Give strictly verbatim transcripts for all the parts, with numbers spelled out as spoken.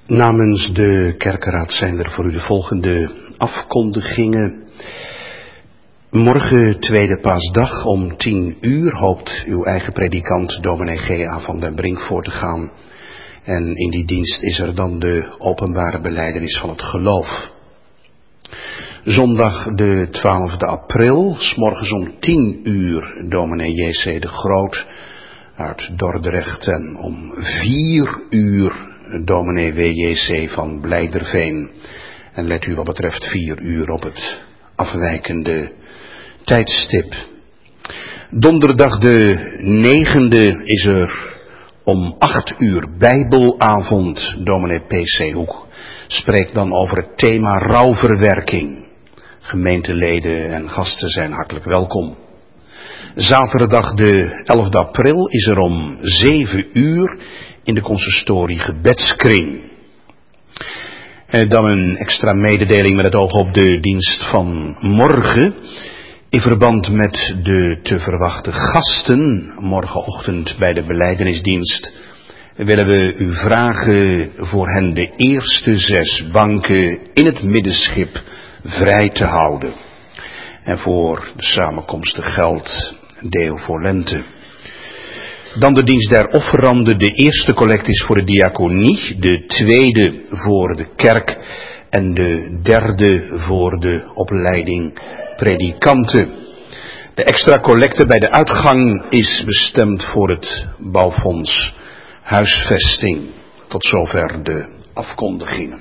Namens de kerkenraad zijn er voor u de volgende afkondigingen. Morgen, tweede paasdag, om tien uur hoopt uw eigen predikant dominee G A van den Brink voor te gaan. En in die dienst is er dan de openbare belijdenis van het geloof. Zondag de twaalfde april, 's morgens om tien uur, dominee J C de Groot uit Dordrecht. En om vier uur dominee W J C van Blijderveen. En let u wat betreft vier uur op het afwijkende tijdstip. Donderdag de negende is er om acht uur Bijbelavond. Dominee P C Hoek spreekt dan over het thema rouwverwerking. Gemeenteleden en gasten zijn hartelijk welkom. Zaterdag de elfde april is er om zeven uur in de consistorie gebedskring. En dan een extra mededeling met het oog op de dienst van morgen. In verband met de te verwachten gasten morgenochtend bij de belijdenisdienst willen we u vragen voor hen de eerste zes banken in het middenschip vrij te houden. En voor de samenkomstig geld deo volente. Dan de dienst der offeranden. De eerste collect is voor de diaconie, de tweede voor de kerk en de derde voor de opleiding predikanten. De extra collecte bij de uitgang is bestemd voor het bouwfonds huisvesting. Tot zover de afkondigingen.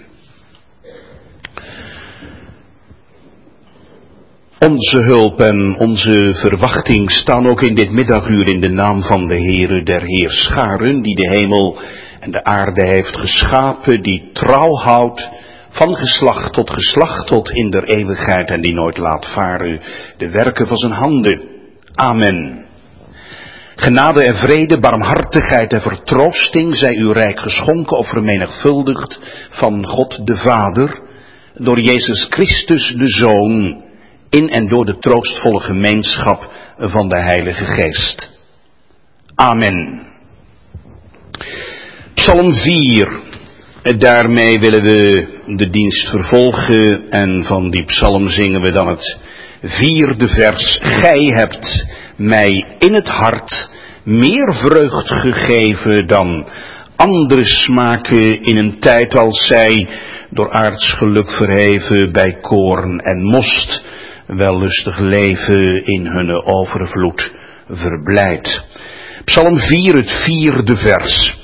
Onze hulp en onze verwachting staan ook in dit middaguur in de naam van de Heere der Heerscharen, die de hemel en de aarde heeft geschapen, die trouw houdt van geslacht tot geslacht tot in der eeuwigheid en die nooit laat varen de werken van zijn handen. Amen. Genade en vrede, barmhartigheid en vertroosting zij u rijk geschonken of vermenigvuldigd van God de Vader, door Jezus Christus de Zoon, in en door de troostvolle gemeenschap van de Heilige Geest. Amen. Psalm vier. Daarmee willen we de dienst vervolgen en van die psalm zingen we dan het vierde vers. Gij hebt mij in het hart meer vreugd gegeven dan andere smaken in een tijd als zij door aards geluk verheven bij koorn en most wellustig leven in hunne overvloed verblijd. Psalm vier, het vierde vers.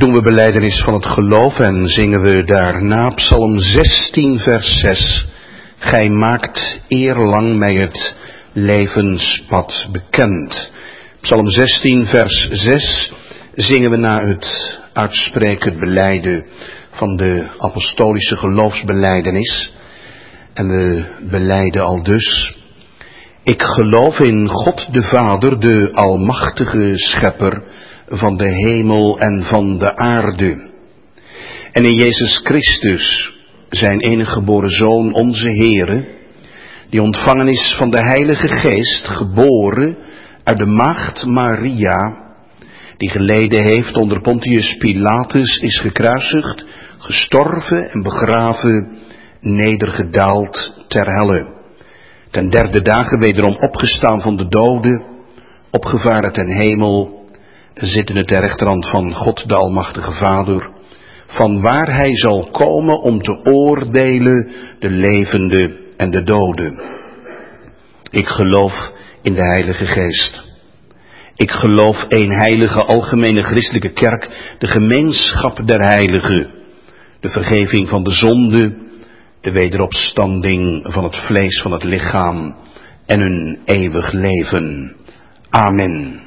doen we belijdenis van het geloof en zingen we daarna Psalm zestien vers zes. Gij maakt eerlang mij het levenspad bekend. Psalm zestien vers zes zingen we na het uitspreken, het belijden van de apostolische geloofsbelijdenis. En we belijden al dus: ik geloof in God de Vader, de almachtige schepper van de hemel en van de aarde. En in Jezus Christus, zijn enige geboren Zoon, onze Heere, die ontvangen is van de Heilige Geest, geboren uit de maagd Maria, die geleden heeft onder Pontius Pilatus, is gekruisigd, gestorven en begraven, nedergedaald ter helle. Ten derde dagen wederom opgestaan van de doden, opgevaren ten hemel, zittende ter rechterhand van God de Almachtige Vader, van waar hij zal komen om te oordelen de levenden en de doden. Ik geloof in de Heilige Geest. Ik geloof één heilige algemene christelijke kerk, de gemeenschap der heiligen, de vergeving van de zonde, de wederopstanding van het vlees van het lichaam en een eeuwig leven. Amen.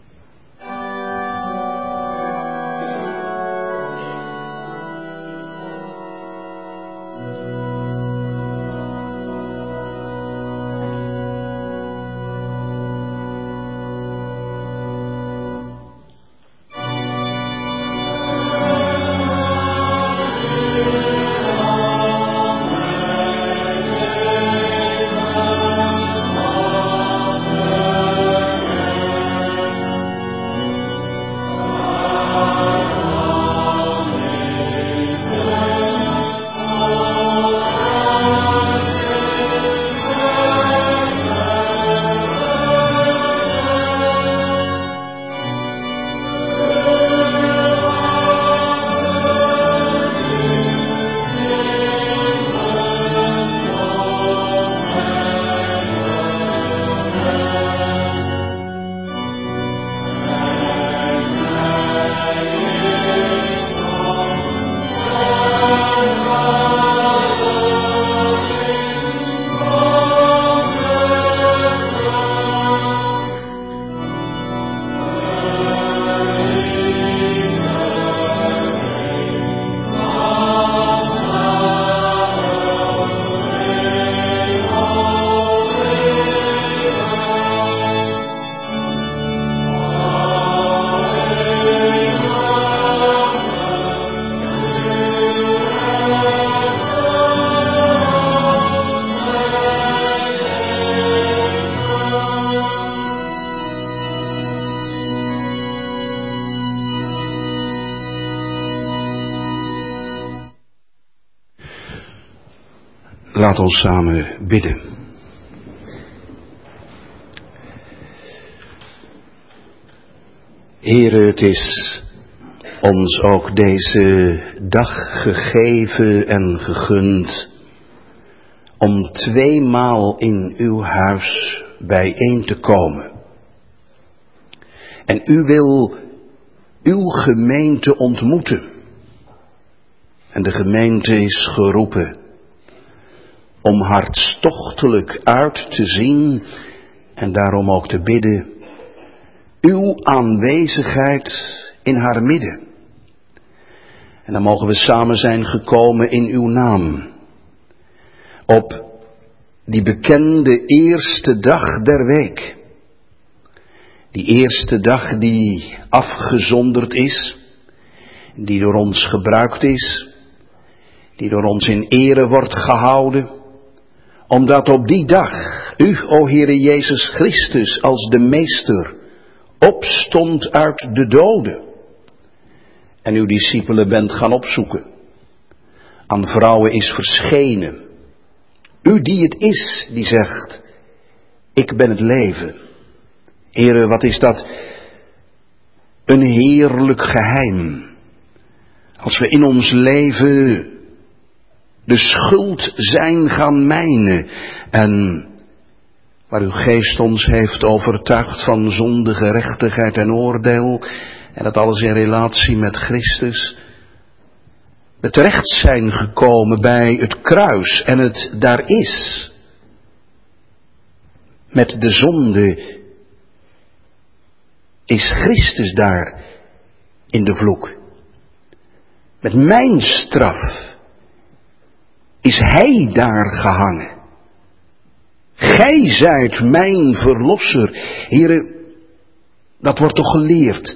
Laat ons samen bidden. Heere, het is ons ook deze dag gegeven en gegund om tweemaal in uw huis bijeen te komen. En u wil uw gemeente ontmoeten. En de gemeente is geroepen om hartstochtelijk uit te zien en daarom ook te bidden uw aanwezigheid in haar midden. En dan mogen we samen zijn gekomen in uw naam. Op die bekende eerste dag der week. Die eerste dag die afgezonderd is, die door ons gebruikt is, die door ons in ere wordt gehouden, omdat op die dag u, o Heere Jezus Christus, als de Meester, opstond uit de doden. En uw discipelen bent gaan opzoeken. Aan vrouwen is verschenen. U die het is, die zegt, ik ben het leven. Heere, wat is dat een heerlijk geheim. Als we in ons leven de schuld zijn gaan mijnen en waar uw geest ons heeft overtuigd van zonde, gerechtigheid en oordeel En dat alles in relatie met Christus. We terecht zijn gekomen bij het kruis en het daar is. Met de zonde is Christus daar in de vloek. Met mijn straf is Hij daar gehangen. Gij zijt mijn verlosser. Heren, dat wordt toch geleerd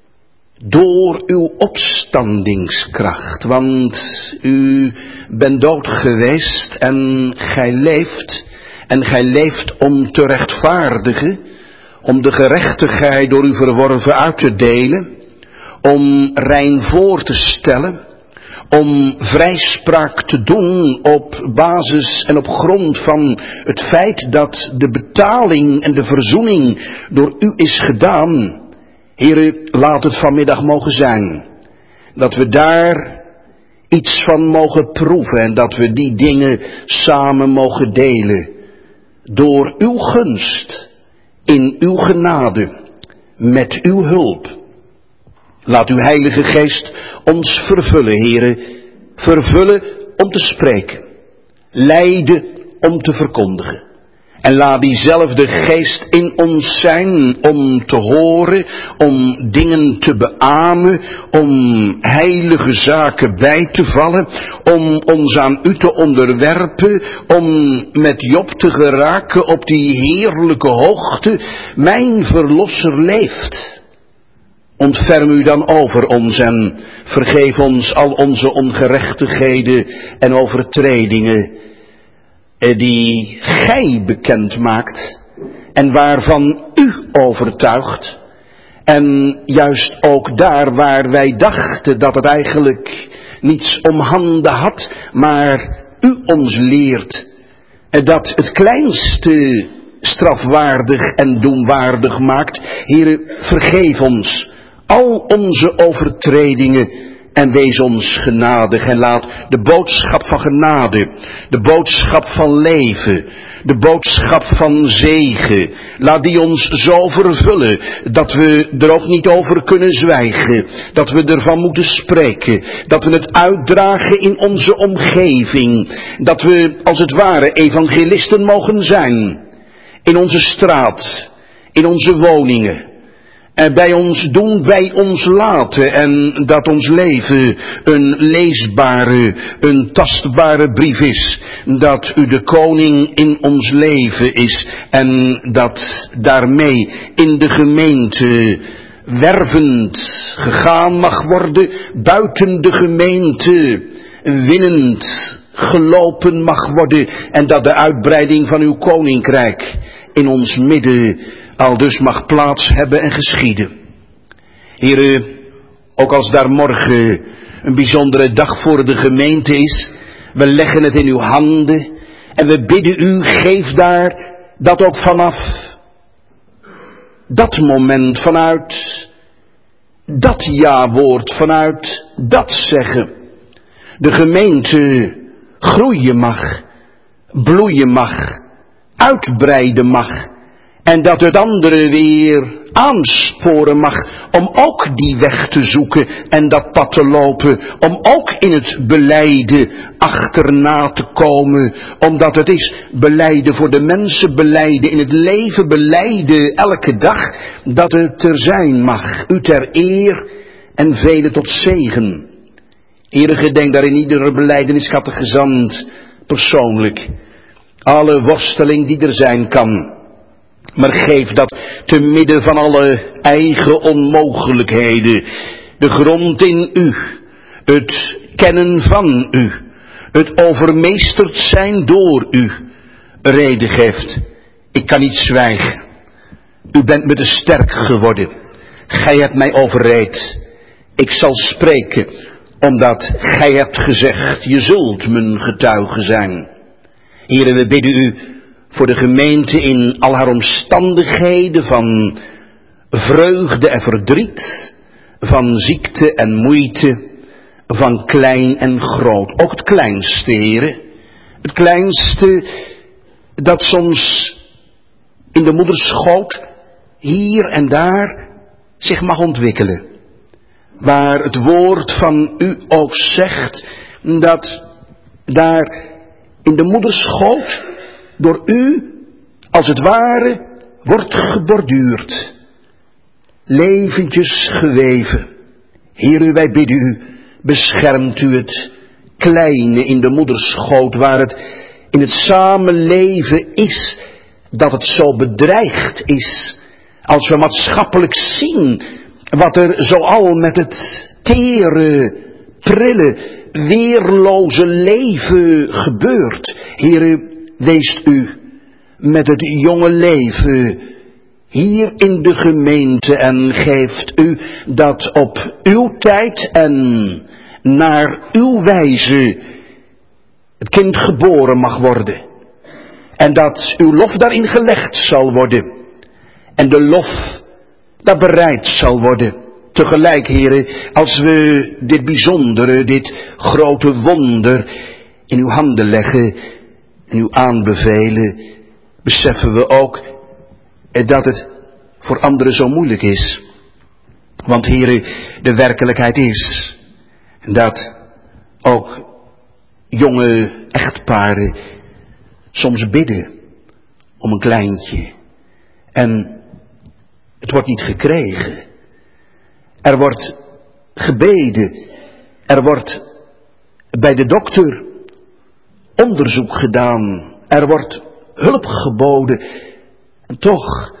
door uw opstandingskracht. Want u bent dood geweest en gij leeft. En gij leeft om te rechtvaardigen. Om de gerechtigheid door u verworven uit te delen. Om rein voor te stellen. Om vrijspraak te doen op basis en op grond van het feit dat de betaling en de verzoening door u is gedaan. Heren, laat het vanmiddag mogen zijn dat we daar iets van mogen proeven en dat we die dingen samen mogen delen. Door uw gunst, in uw genade, met uw hulp. Laat uw Heilige Geest ons vervullen, heren. Vervullen om te spreken. Leiden om te verkondigen. En laat diezelfde Geest in ons zijn om te horen, om dingen te beamen, om heilige zaken bij te vallen, om ons aan u te onderwerpen, om met Job te geraken op die heerlijke hoogte. Mijn Verlosser leeft. Ontferm u dan over ons en vergeef ons al onze ongerechtigheden en overtredingen die gij bekend maakt en waarvan u overtuigt. En juist ook daar waar wij dachten dat het eigenlijk niets om handen had, maar u ons leert dat het kleinste strafwaardig en doenwaardig maakt. Heere, vergeef ons al onze overtredingen en wees ons genadig en laat de boodschap van genade, de boodschap van leven, de boodschap van zegen, laat die ons zo vervullen dat we er ook niet over kunnen zwijgen, dat we ervan moeten spreken, dat we het uitdragen in onze omgeving, dat we als het ware evangelisten mogen zijn in onze straat, in onze woningen. En bij ons doen, bij ons laten en dat ons leven een leesbare, een tastbare brief is. Dat u de koning in ons leven is en dat daarmee in de gemeente wervend gegaan mag worden, buiten de gemeente winnend gelopen mag worden en dat de uitbreiding van uw koninkrijk in ons midden aldus mag plaats hebben en geschieden. Heren, ook als daar morgen een bijzondere dag voor de gemeente is, we leggen het in uw handen en we bidden u, geef daar dat ook vanaf dat moment, vanuit dat ja-woord, vanuit dat zeggen, de gemeente groeien mag, bloeien mag, uitbreiden mag. En dat het andere weer aansporen mag om ook die weg te zoeken en dat pad te lopen. Om ook in het belijden achterna te komen. Omdat het is belijden voor de mensen, belijden in het leven, belijden elke dag. Dat het er zijn mag. U ter eer en velen tot zegen. Heere, gedenk daar in iedere belijdenis-catechizant persoonlijk. Alle worsteling die er zijn kan. Maar geef dat te midden van alle eigen onmogelijkheden, de grond in u, het kennen van u, het overmeesterd zijn door u, reden geeft. Ik kan niet zwijgen. U bent me te sterk geworden. Gij hebt mij overreed. Ik zal spreken, omdat gij hebt gezegd, je zult mijn getuige zijn. Here, we bidden u voor de gemeente in al haar omstandigheden van vreugde en verdriet, van ziekte en moeite, van klein en groot. Ook het kleinste, heren. Het kleinste dat soms in de moederschoot hier en daar zich mag ontwikkelen. waar het woord van u ook zegt dat daar in de moederschoot door u als het ware wordt geborduurd, leventjes geweven. Heer, wij bidden u, beschermt u het kleine in de moederschoot waar het in het samenleven is, dat het zo bedreigd is. Als we maatschappelijk zien wat er zoal met het tere, prille, weerloze leven gebeurt. Heere, weest u met het jonge leven hier in de gemeente en geeft u dat op uw tijd en naar uw wijze het kind geboren mag worden. En dat uw lof daarin gelegd zal worden. En de lof dat bereid zal worden. Tegelijk, heren, als we dit bijzondere, dit grote wonder in uw handen leggen en u aanbevelen, beseffen we ook dat het voor anderen zo moeilijk is. Want, heren, de werkelijkheid is dat ook jonge echtparen soms bidden om een kleintje. En het wordt niet gekregen. Er wordt gebeden. Er wordt bij de dokter onderzoek gedaan. Er wordt hulp geboden. En toch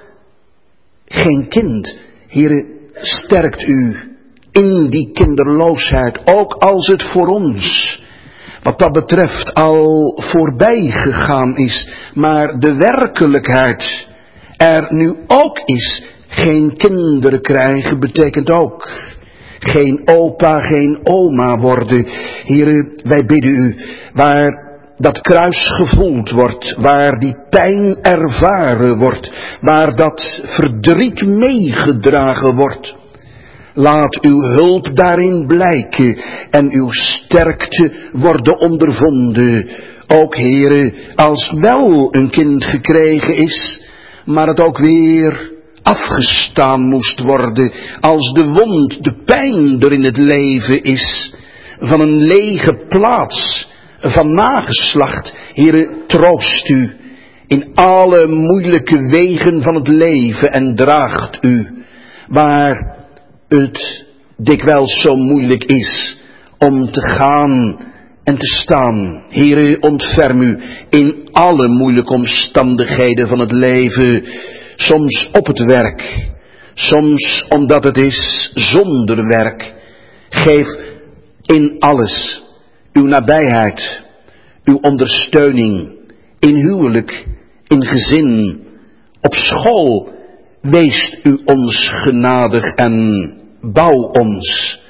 geen kind. Heere, sterkt u in die kinderloosheid. Ook als het voor ons wat dat betreft al voorbij gegaan is. Maar de werkelijkheid er nu ook is. Geen kinderen krijgen betekent ook geen opa, geen oma worden. Heere, wij bidden u, waar dat kruis gevoeld wordt, waar die pijn ervaren wordt, waar dat verdriet meegedragen wordt. Laat uw hulp daarin blijken en uw sterkte worden ondervonden. Ook, Heere, als wel een kind gekregen is, maar het ook weer afgestaan moest worden, als de wond, de pijn er in het leven is, van een lege plaats, van nageslacht. Heere, troost u in alle moeilijke wegen van het leven en draagt u, waar het dikwijls zo moeilijk is om te gaan en te staan. Heere, ontferm u in alle moeilijke omstandigheden van het leven. Soms op het werk, soms omdat het is zonder werk. Geef in alles uw nabijheid, uw ondersteuning, in huwelijk, in gezin, op school. Wees u ons genadig en bouw ons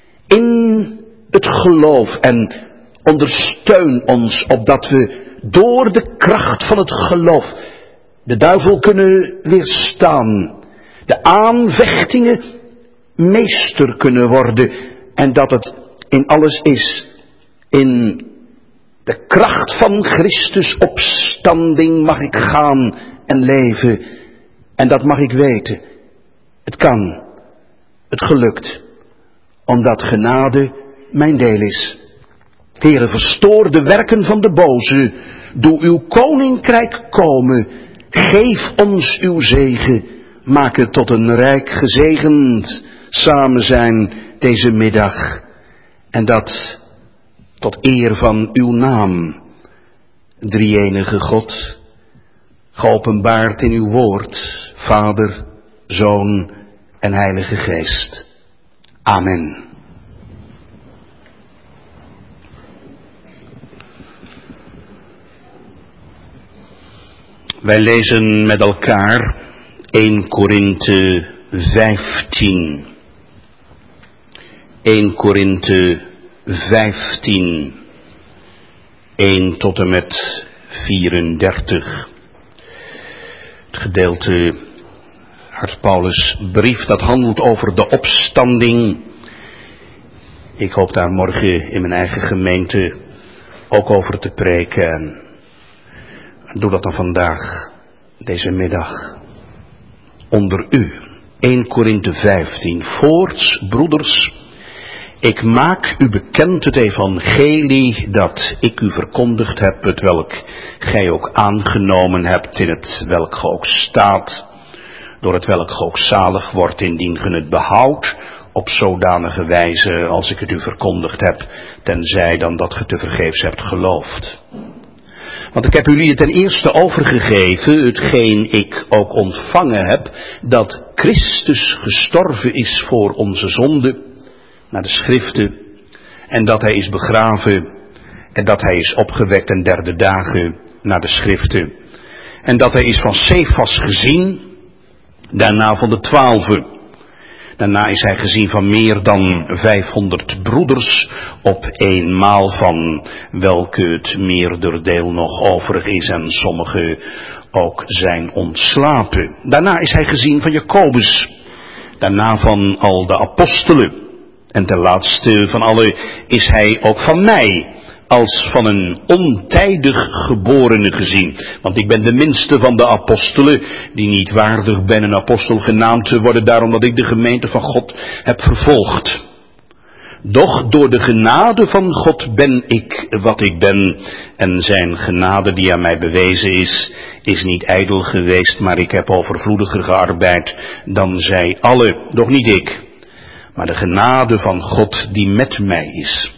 in het geloof en ondersteun ons, opdat we door de kracht van het geloof de duivel kunnen weerstaan, de aanvechtingen meester kunnen worden en dat het in alles is in de kracht van Christus opstanding mag ik gaan en leven en dat mag ik weten. Het kan, het gelukt, omdat genade mijn deel is. Heere, verstoor de werken van de boze, doe uw koninkrijk komen. Geef ons uw zegen, maak het tot een rijk gezegend samen zijn deze middag. En dat tot eer van uw naam, drie-enige God, geopenbaard in uw woord, Vader, Zoon en Heilige Geest. Amen. Wij lezen met elkaar eerste Korinthe vijftien. eerste Korinthe vijftien. één tot en met vierendertig. Het gedeelte uit Paulus' brief dat handelt over de opstanding. Ik hoop daar morgen in mijn eigen gemeente ook over te preken. En doe dat dan vandaag, deze middag, onder u. eerste Korinthe vijftien. Voorts, broeders, ik maak u bekend het evangelie dat ik u verkondigd heb, het welk gij ook aangenomen hebt, in het welk ge ook staat, door het welk ge ook zalig wordt, indien ge het behoudt, op zodanige wijze als ik het u verkondigd heb, tenzij dan dat ge tevergeefs hebt geloofd. Want ik heb jullie ten eerste overgegeven, hetgeen ik ook ontvangen heb, dat Christus gestorven is voor onze zonde, naar de schriften, en dat hij is begraven, en dat hij is opgewekt ten derde dagen, naar de schriften, en dat hij is van Cephas gezien, daarna van de twaalfen. Daarna is hij gezien van meer dan vijfhonderd broeders op eenmaal, van welke het meerderdeel nog overig is en sommige ook zijn ontslapen. Daarna is hij gezien van Jacobus, daarna van al de apostelen. En ten laatste van alle is hij ook van mij, als van een ontijdig geborene gezien. Want ik ben de minste van de apostelen, die niet waardig ben een apostel genaamd te worden, daarom dat ik de gemeente van God heb vervolgd. Doch door de genade van God ben ik wat ik ben, en zijn genade die aan mij bewezen is, is niet ijdel geweest, maar ik heb overvloediger gearbeid dan zij alle, doch niet ik, maar de genade van God die met mij is.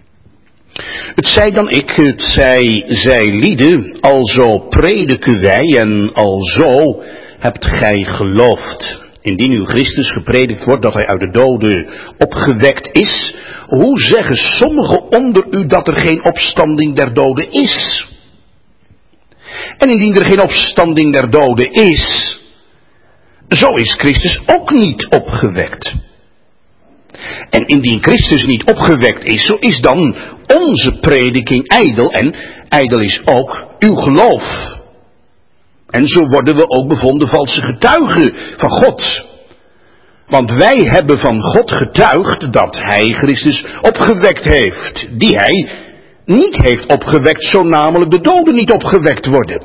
Het zij dan ik, het zij zij lieden, alzo prediken wij en alzo hebt gij geloofd. Indien u Christus gepredikt wordt dat hij uit de doden opgewekt is, hoe zeggen sommigen onder u dat er geen opstanding der doden is? En indien er geen opstanding der doden is, zo is Christus ook niet opgewekt. En indien Christus niet opgewekt is, zo is dan onze prediking ijdel, en ijdel is ook uw geloof. En zo worden we ook bevonden valse getuigen van God. Want wij hebben van God getuigd dat hij Christus opgewekt heeft, die hij niet heeft opgewekt, zo namelijk de doden niet opgewekt worden.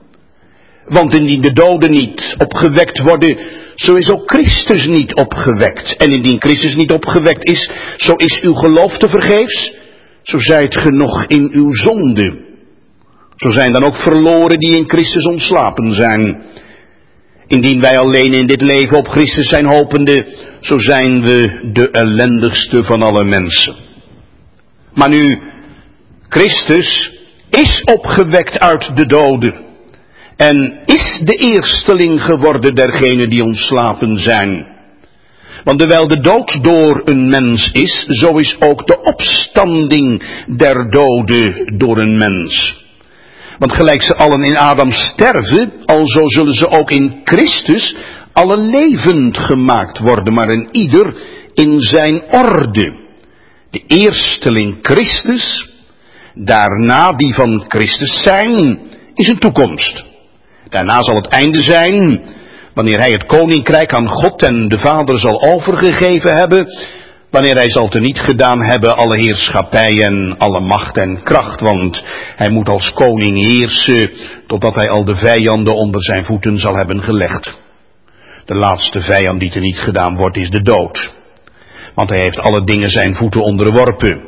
Want indien de doden niet opgewekt worden, zo is ook Christus niet opgewekt. En indien Christus niet opgewekt is, zo is uw geloof tevergeefs, zo zijt ge nog in uw zonde. Zo zijn dan ook verloren die in Christus ontslapen zijn. Indien wij alleen in dit leven op Christus zijn hopende, zo zijn we de ellendigste van alle mensen. Maar nu, Christus is opgewekt uit de doden. En is de eersteling geworden dergenen die ontslapen zijn. Want terwijl de dood door een mens is, zo is ook de opstanding der doden door een mens. Want gelijk ze allen in Adam sterven, alzo zullen ze ook in Christus allen levend gemaakt worden, maar een ieder in zijn orde. De eersteling Christus, daarna die van Christus zijn, is een toekomst. Daarna zal het einde zijn, wanneer hij het koninkrijk aan God en de Vader zal overgegeven hebben, wanneer hij zal teniet gedaan hebben alle heerschappij en alle macht en kracht, want hij moet als koning heersen, totdat hij al de vijanden onder zijn voeten zal hebben gelegd. De laatste vijand die teniet gedaan wordt is de dood, want hij heeft alle dingen zijn voeten onderworpen.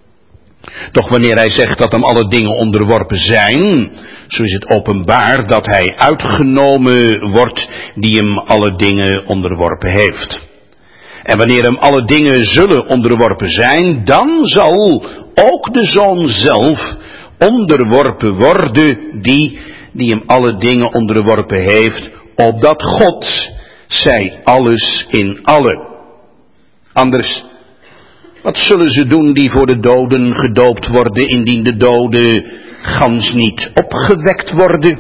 Doch wanneer hij zegt dat hem alle dingen onderworpen zijn, zo is het openbaar dat hij uitgenomen wordt die hem alle dingen onderworpen heeft. En wanneer hem alle dingen zullen onderworpen zijn, dan zal ook de Zoon zelf onderworpen worden, die, die hem alle dingen onderworpen heeft, opdat God zij alles in allen. Anders, wat zullen ze doen die voor de doden gedoopt worden, indien de doden gans niet opgewekt worden?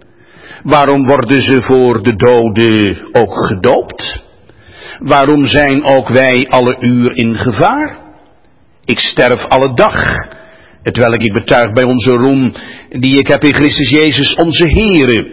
Waarom worden ze voor de doden ook gedoopt? Waarom zijn ook wij alle uur in gevaar? Ik sterf alle dag, hetwelk ik betuig bij onze roem, die ik heb in Christus Jezus onze Heere.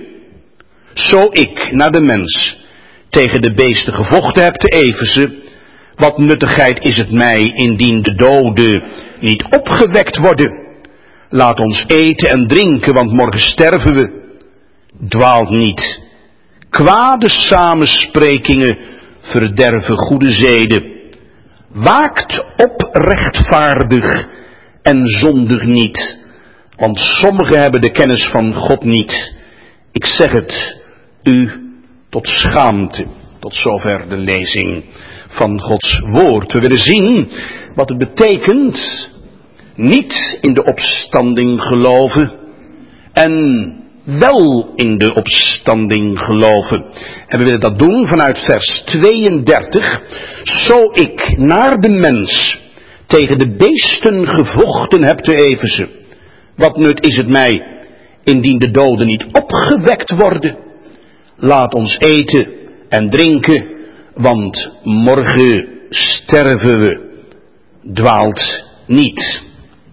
Zo ik, naar de mens, tegen de beesten gevochten heb te Efeze, wat nuttigheid is het mij, indien de doden niet opgewekt worden? Laat ons eten en drinken, want morgen sterven we. Dwaalt niet. Kwade samensprekingen verderven goede zeden. Waakt op rechtvaardig en zondig niet, want sommigen hebben de kennis van God niet. Ik zeg het u tot schaamte. Tot zover de lezing van Gods woord. We willen zien wat het betekent niet in de opstanding geloven en wel in de opstanding geloven. En we willen dat doen vanuit vers tweeëndertig. Zo ik naar de mens tegen de beesten gevochten heb te Efeze. Wat nut is het mij, indien de doden niet opgewekt worden? Laat ons eten en drinken, want morgen sterven we. Dwaalt niet.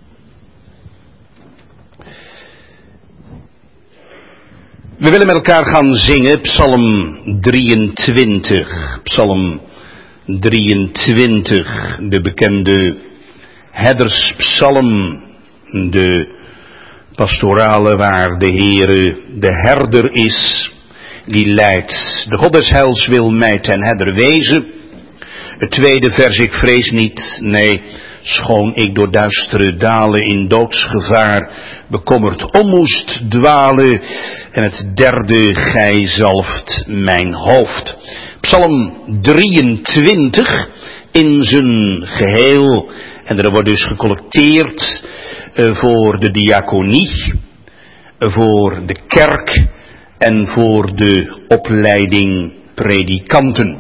We willen met elkaar gaan zingen Psalm drieëntwintig. Psalm drieëntwintig, de bekende herderspsalm, de pastorale waar de Heere de herder is, die leidt. De God des heils wil mij ten herder wezen. Het tweede vers, ik vrees niet, nee, schoon ik door duistere dalen in doodsgevaar bekommerd om moest dwalen. En het derde, gij zalft mijn hoofd. Psalm drieëntwintig in zijn geheel. En er wordt dus gecollecteerd uh, voor de diaconie, uh, voor de kerk en voor de opleiding predikanten.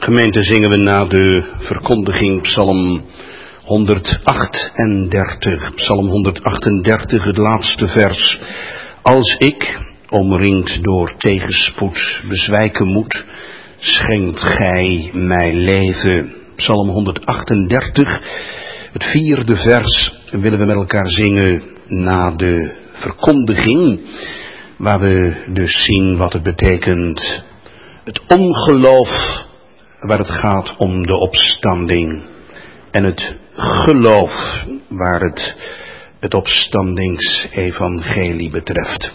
Gemeente, zingen we na de verkondiging Psalm honderdachtendertig. Psalm honderdachtendertig, het laatste vers. Als ik, omringd door tegenspoed, bezwijken moet, schenkt gij mij leven. Psalm honderdachtendertig, het vierde vers, willen we met elkaar zingen na de verkondiging, waar we dus zien wat het betekent. Het ongeloof, waar het gaat om de opstanding. En het geloof, waar het het opstandingsevangelie betreft.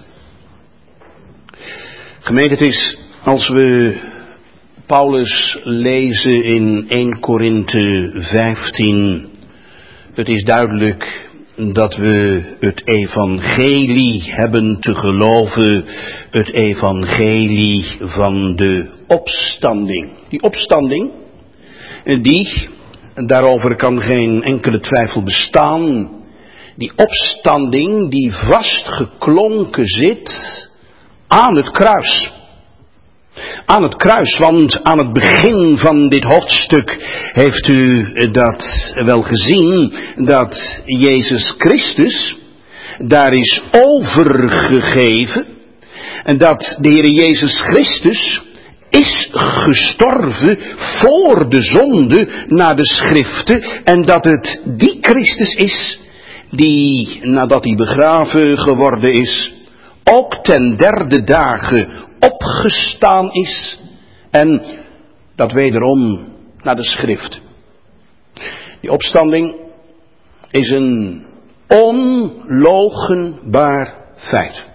Gemeente, het is, als we Paulus lezen in eerste Korinthe vijftien, het is duidelijk dat we het evangelie hebben te geloven, het evangelie van de opstanding. Die opstanding, die, daarover kan geen enkele twijfel bestaan, die opstanding die vastgeklonken zit aan het kruis. Aan het kruis, want aan het begin van dit hoofdstuk heeft u dat wel gezien, dat Jezus Christus daar is overgegeven en dat de Heer Jezus Christus is gestorven voor de zonde naar de schriften en dat het die Christus is die, nadat hij begraven geworden is, ook ten derde dagen opgestaan is en dat wederom naar de schrift. Die opstanding is een onloochenbaar feit.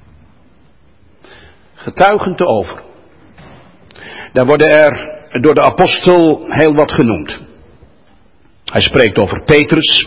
Getuigen te over. Daar worden er door de apostel heel wat genoemd. Hij spreekt over Petrus.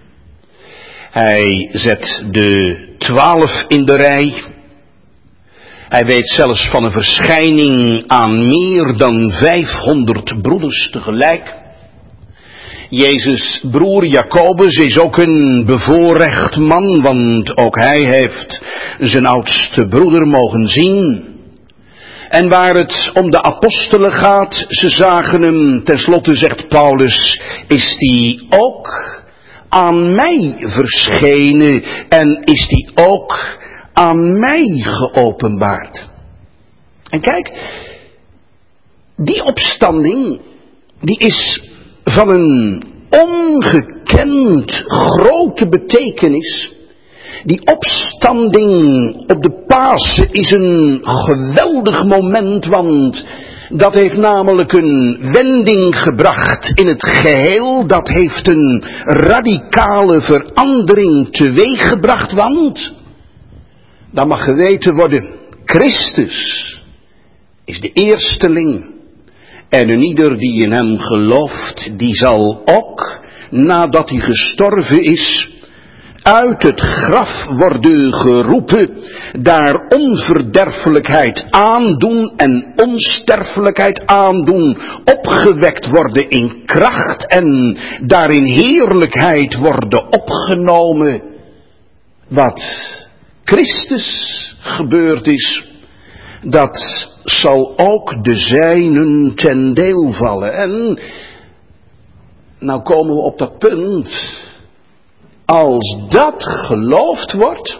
Hij zet de twaalf in de rij. Hij weet zelfs van een verschijning aan meer dan vijfhonderd broeders tegelijk. Jezus' broer Jacobus is ook een bevoorrecht man, want ook hij heeft zijn oudste broeder mogen zien. En waar het om de apostelen gaat, ze zagen hem, tenslotte zegt Paulus, is die ook aan mij verschenen en is die ook aan mij geopenbaard. En kijk, die opstanding, die is van een ongekend grote betekenis. Die opstanding op de Pasen is een geweldig moment, want dat heeft namelijk een wending gebracht in het geheel. Dat heeft een radicale verandering teweeggebracht, want dan mag geweten worden, Christus is de eersteling. En een ieder die in hem gelooft, die zal ook, nadat hij gestorven is, uit het graf worden geroepen, daar onverderfelijkheid aandoen en onsterfelijkheid aandoen, opgewekt worden in kracht en daar in heerlijkheid worden opgenomen. Wat Christus gebeurd is, dat zal ook de zijnen ten deel vallen. En nou komen we op dat punt. Als dat geloofd wordt,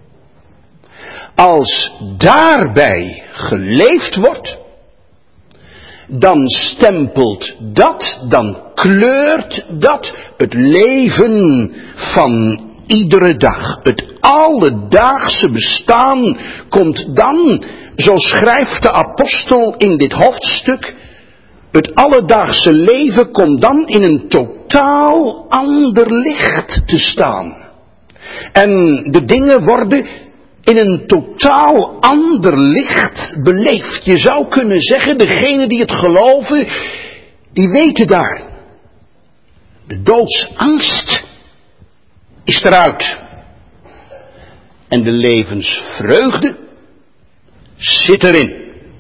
als daarbij geleefd wordt, dan stempelt dat, dan kleurt dat het leven van iedere dag. Het alledaagse bestaan komt dan, zo schrijft de apostel in dit hoofdstuk, het alledaagse leven komt dan in een totaal ander licht te staan. En de dingen worden in een totaal ander licht beleefd. Je zou kunnen zeggen, degenen die het geloven, die weten daar. De doodsangst is eruit. En de levensvreugde zit erin.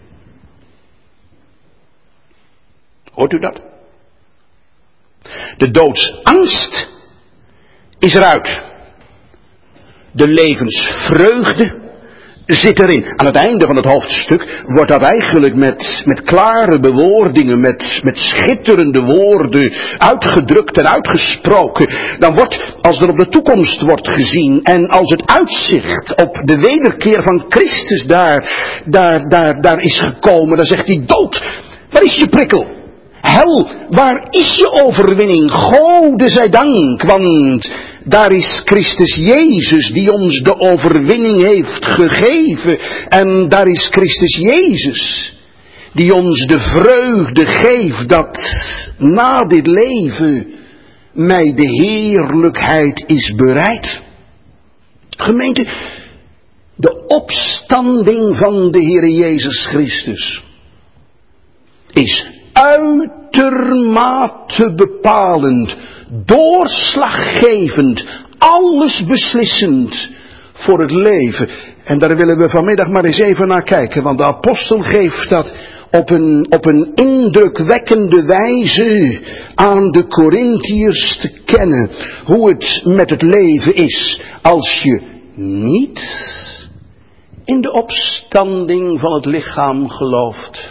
Hoort u dat? De doodsangst is eruit. De levensvreugde zit erin. Aan het einde van het hoofdstuk wordt dat eigenlijk met, met klare bewoordingen, met, met schitterende woorden uitgedrukt en uitgesproken. Dan wordt, als er op de toekomst wordt gezien en als het uitzicht op de wederkeer van Christus daar, daar, daar, daar is gekomen, dan zegt hij: dood, waar is je prikkel? Hel, waar is je overwinning? Gode zij dank, want daar is Christus Jezus die ons de overwinning heeft gegeven. En daar is Christus Jezus die ons de vreugde geeft dat na dit leven mij de heerlijkheid is bereid. Gemeente, de opstanding van de Heer Jezus Christus is uitermate bepalend, doorslaggevend, alles beslissend voor het leven. En daar willen we vanmiddag maar eens even naar kijken, want de apostel geeft dat op een, op een indrukwekkende wijze aan de Korintiërs te kennen, hoe het met het leven is als je niet in de opstanding van het lichaam gelooft.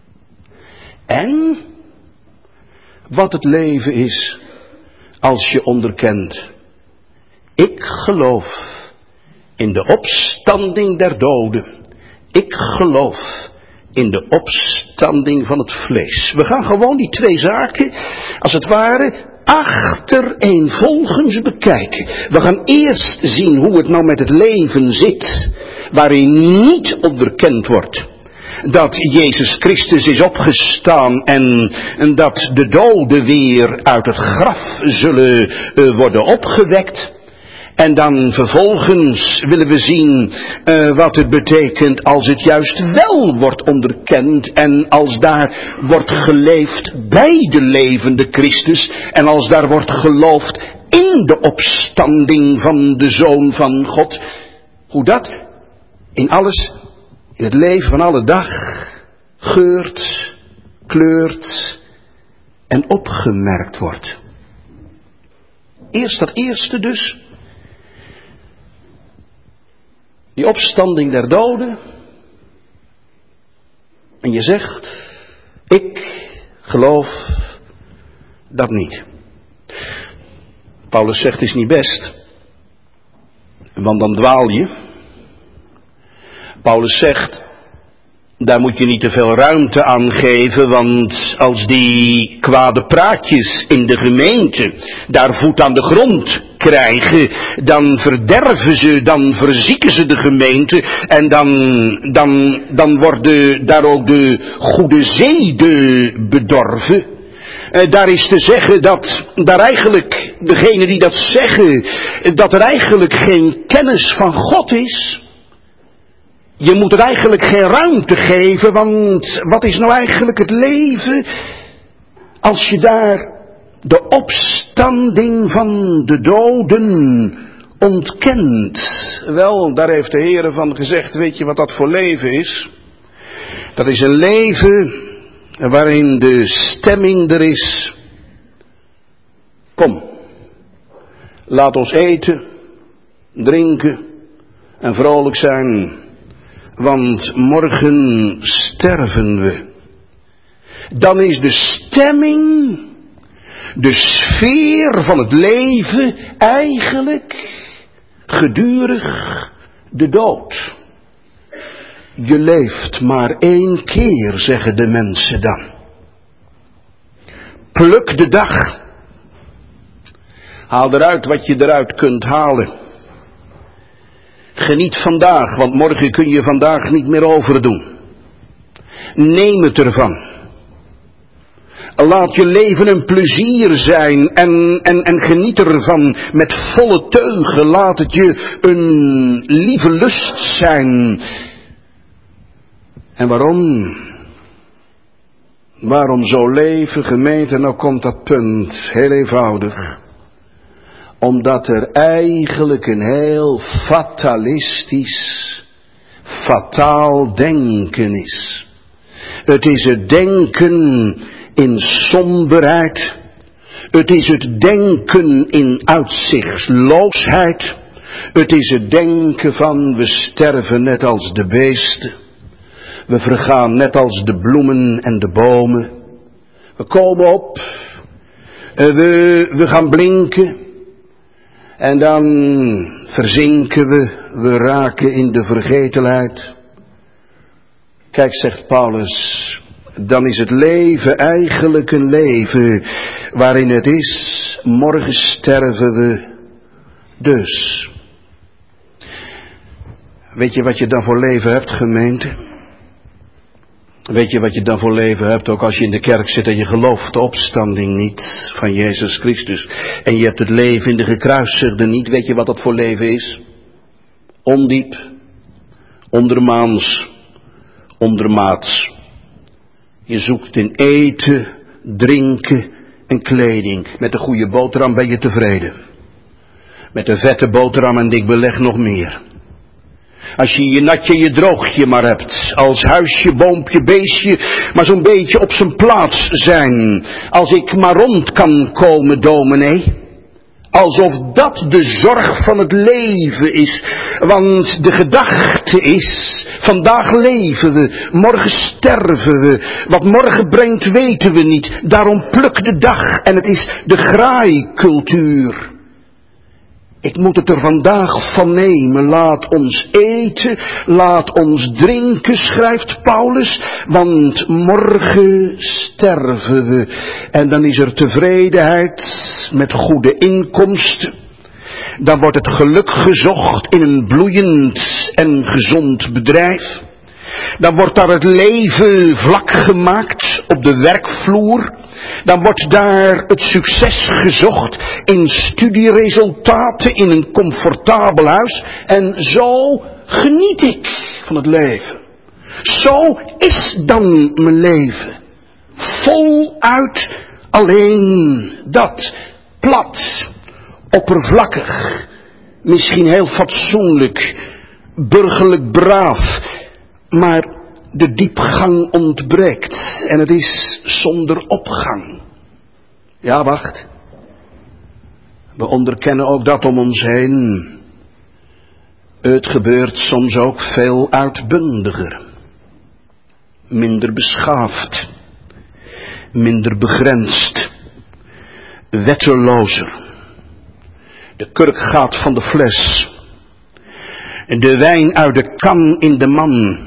En wat het leven is als je onderkent: ik geloof in de opstanding der doden. Ik geloof in de opstanding van het vlees. We gaan gewoon die twee zaken, als het ware, achtereenvolgens bekijken. We gaan eerst zien hoe het nou met het leven zit, waarin niet onderkend wordt dat Jezus Christus is opgestaan en, en dat de doden weer uit het graf zullen uh, worden opgewekt. En dan vervolgens willen we zien uh, wat het betekent als het juist wel wordt onderkend en als daar wordt geleefd bij de levende Christus en als daar wordt geloofd in de opstanding van de Zoon van God. Hoe dat in alles, in het leven van alle dag, geurt, kleurt en opgemerkt wordt. Eerst dat eerste dus. Die opstanding der doden. En je zegt: ik geloof dat niet. Paulus zegt: is niet best, want dan dwaal je. Paulus zegt: daar moet je niet te veel ruimte aan geven, want als die kwade praatjes in de gemeente daar voet aan de grond krijgen, dan verderven ze, dan verzieken ze de gemeente en dan, dan, dan worden daar ook de goede zeden bedorven. Uh, daar is te zeggen dat daar eigenlijk, degene die dat zeggen, dat er eigenlijk geen kennis van God is. Je moet er eigenlijk geen ruimte geven, want wat is nou eigenlijk het leven als je daar de opstanding van de doden ontkent? Wel, daar heeft de Heere van gezegd: weet je wat dat voor leven is? Dat is een leven waarin de stemming er is: kom, laat ons eten, drinken en vrolijk zijn, want morgen sterven we. Dan is de stemming, de sfeer van het leven eigenlijk gedurig de dood. Je leeft maar één keer, zeggen de mensen dan. Pluk de dag. Haal eruit wat je eruit kunt halen. Geniet vandaag, want morgen kun je vandaag niet meer overdoen. Neem het ervan. Laat je leven een plezier zijn en, en, en geniet ervan met volle teugen. Laat het je een lieve lust zijn. En waarom? Waarom zo leven, gemeente? Nou komt dat punt heel eenvoudig. Omdat er eigenlijk een heel fatalistisch, fataal denken is. Het is het denken in somberheid. Het is het denken in uitzichtsloosheid. Het is het denken van we sterven net als de beesten. We vergaan net als de bloemen en de bomen. We komen op. We, we gaan blinken. En dan verzinken we. We raken in de vergetelheid. Kijk, zegt Paulus, dan is het leven eigenlijk een leven waarin het is, morgen sterven we dus. Weet je wat je dan voor leven hebt, gemeente? Weet je wat je dan voor leven hebt, ook als je in de kerk zit en je gelooft de opstanding niet van Jezus Christus. En je hebt het leven in de gekruisigde niet, weet je wat dat voor leven is? Ondiep, ondermaans, ondermaats. Je zoekt in eten, drinken en kleding. Met de goede boterham ben je tevreden. Met de vette boterham en dik beleg nog meer. Als je je natje, je droogje maar hebt. Als huisje, boompje, beestje, maar zo'n beetje op zijn plaats zijn. Als ik maar rond kan komen, dominee. Alsof dat de zorg van het leven is. Want de gedachte is, vandaag leven we, morgen sterven we. Wat morgen brengt weten we niet. Daarom pluk de dag en het is de graaikultuur. Ik moet het er vandaag van nemen. Laat ons eten, laat ons drinken, schrijft Paulus. Want morgen sterven we. En dan is er tevredenheid met goede inkomsten. Dan wordt het geluk gezocht in een bloeiend en gezond bedrijf. Dan wordt daar het leven vlak gemaakt op de werkvloer. Dan wordt daar het succes gezocht in studieresultaten in een comfortabel huis. En zo geniet ik van het leven. Zo is dan mijn leven. Voluit alleen dat. Plat, oppervlakkig, misschien heel fatsoenlijk, burgerlijk braaf, maar de diepgang ontbreekt en het is zonder opgang. Ja, wacht. We onderkennen ook dat om ons heen. Het gebeurt soms ook veel uitbundiger. Minder beschaafd. Minder begrensd. Wettelozer. De kurk gaat van de fles. De wijn uit de kan in de man.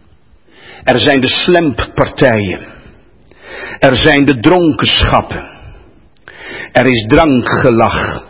Er zijn de slemppartijen. Er zijn de dronkenschappen. Er is drankgelach.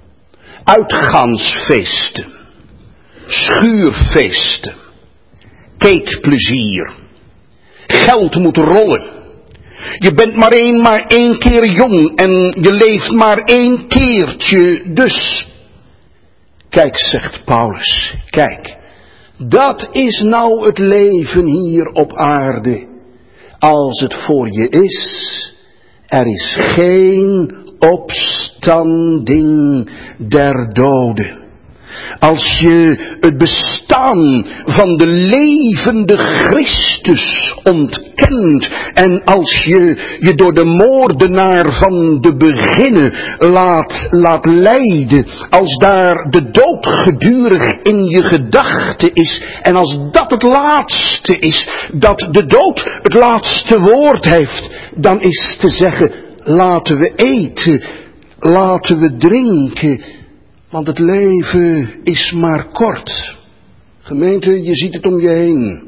Uitgaansfeesten. Schuurfeesten. Keetplezier. Geld moet rollen. Je bent maar één, maar één keer jong en je leeft maar één keertje dus. Kijk, zegt Paulus, kijk. Dat is nou het leven hier op aarde. Als het voor je is, er is geen opstanding der doden. Als je het bestaan van de levende Christus ontkent en als je je door de moordenaar van de beginnen laat, laat leiden, als daar de dood gedurig in je gedachten is en als dat het laatste is, dat de dood het laatste woord heeft, dan is te zeggen, laten we eten, laten we drinken. Want het leven is maar kort. Gemeente, je ziet het om je heen.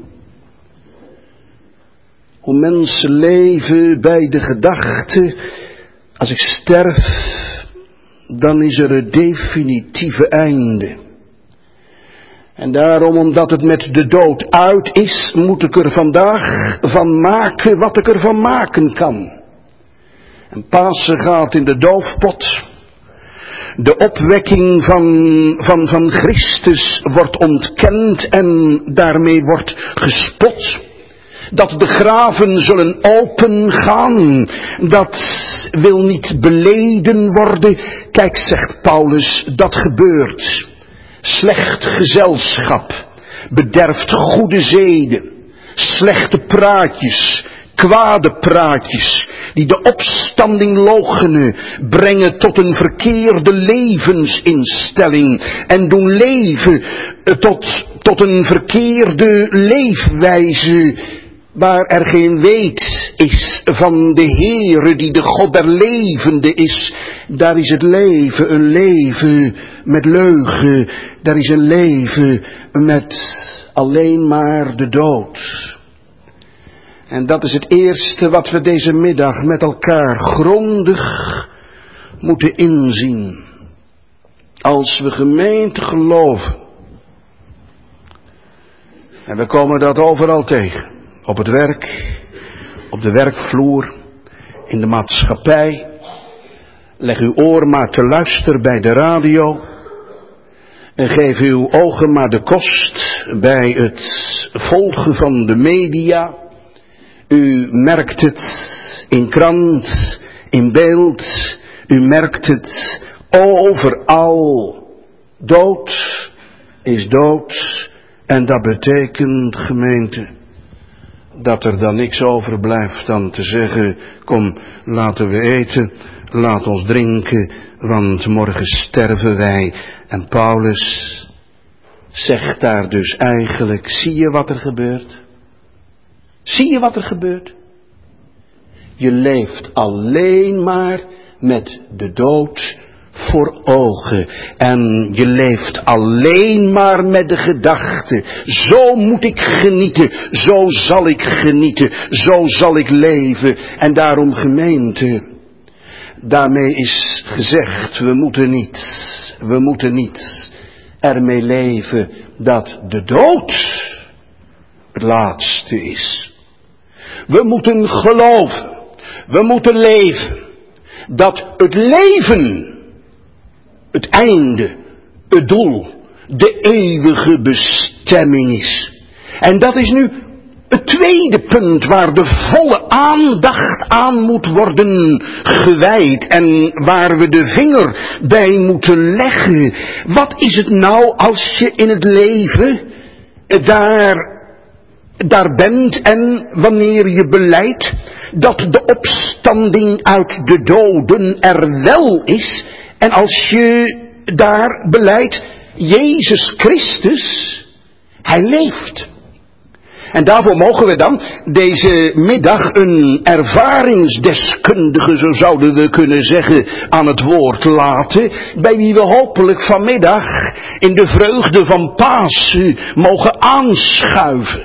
Hoe mensen leven bij de gedachte, als ik sterf, dan is er het definitieve einde. En daarom, omdat het met de dood uit is, moet ik er vandaag van maken wat ik ervan maken kan. En Pasen gaat in de doofpot. De opwekking van, van, van Christus wordt ontkend en daarmee wordt gespot. Dat de graven zullen opengaan, dat wil niet beleden worden. Kijk, zegt Paulus, dat gebeurt. Slecht gezelschap bederft goede zeden. Slechte praatjes kwade praatjes die de opstanding loochenen, brengen tot een verkeerde levensinstelling en doen leven tot, tot een verkeerde leefwijze, waar er geen weet is van de Heere die de God der levende is. Daar is het leven een leven met leugen, daar is een leven met alleen maar de dood. En dat is het eerste wat we deze middag met elkaar grondig moeten inzien. Als we gemeente geloven. En we komen dat overal tegen. Op het werk, op de werkvloer, in de maatschappij. Leg uw oor maar te luisteren bij de radio. En geef uw ogen maar de kost bij het volgen van de media. U merkt het in krant, in beeld. U merkt het overal. Dood is dood. En dat betekent, gemeente, dat er dan niks overblijft dan te zeggen, kom, laten we eten, laat ons drinken, want morgen sterven wij. En Paulus zegt daar dus eigenlijk, zie je wat er gebeurt? Zie je wat er gebeurt? Je leeft alleen maar met de dood voor ogen. En je leeft alleen maar met de gedachte, zo moet ik genieten, zo zal ik genieten, zo zal ik leven. En daarom, gemeente, daarmee is gezegd, we moeten niet, we moeten niet ermee leven dat de dood het laatste is. We moeten geloven, we moeten leven, dat het leven het einde, het doel, de eeuwige bestemming is. En dat is nu het tweede punt waar de volle aandacht aan moet worden gewijd en waar we de vinger bij moeten leggen. Wat is het nou als je in het leven daar, daar bent en wanneer je belijdt dat de opstanding uit de doden er wel is? En als je daar belijdt, Jezus Christus, Hij leeft. En daarvoor mogen we dan deze middag een ervaringsdeskundige, zo zouden we kunnen zeggen, aan het woord laten, bij wie we hopelijk vanmiddag in de vreugde van Pasen mogen aanschuiven.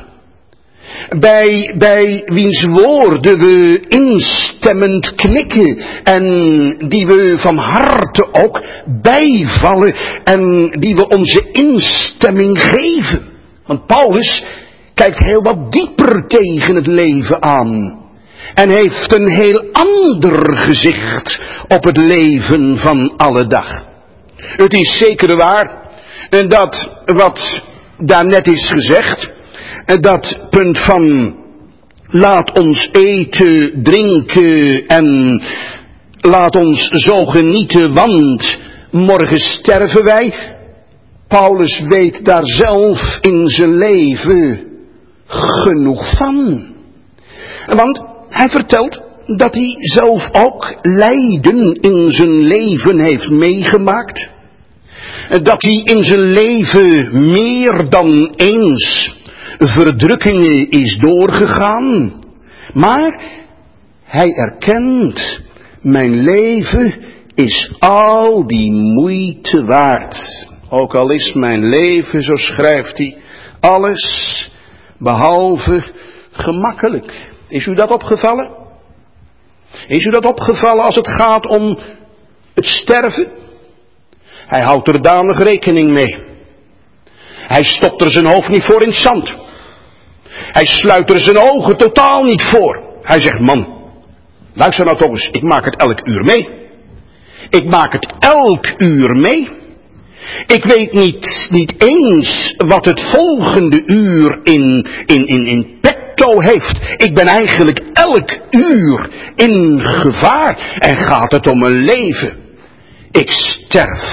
Bij, bij wiens woorden we instemmend knikken en die we van harte ook bijvallen en die we onze instemming geven. Want Paulus kijkt heel wat dieper tegen het leven aan en heeft een heel ander gezicht op het leven van alle dag. Het is zeker waar dat wat daarnet is gezegd, dat punt van laat ons eten, drinken en laat ons zo genieten, want morgen sterven wij. Paulus weet daar zelf in zijn leven genoeg van. Want hij vertelt dat hij zelf ook lijden in zijn leven heeft meegemaakt. Dat hij in zijn leven meer dan eens verdrukkingen is doorgegaan. Maar hij erkent, mijn leven is al die moeite waard. Ook al is mijn leven, zo schrijft hij, alles behalve gemakkelijk. Is u dat opgevallen? Is u dat opgevallen als het gaat om het sterven? Hij houdt er danig rekening mee. Hij stopt er zijn hoofd niet voor in het zand. Hij sluit er zijn ogen totaal niet voor. Hij zegt, man, luister nou toch eens, ik maak het elk uur mee. Ik maak het elk uur mee. Ik weet niet, niet eens wat het volgende uur in, in, in, in petto heeft. Ik ben eigenlijk elk uur in gevaar. En gaat het om mijn leven. Ik sterf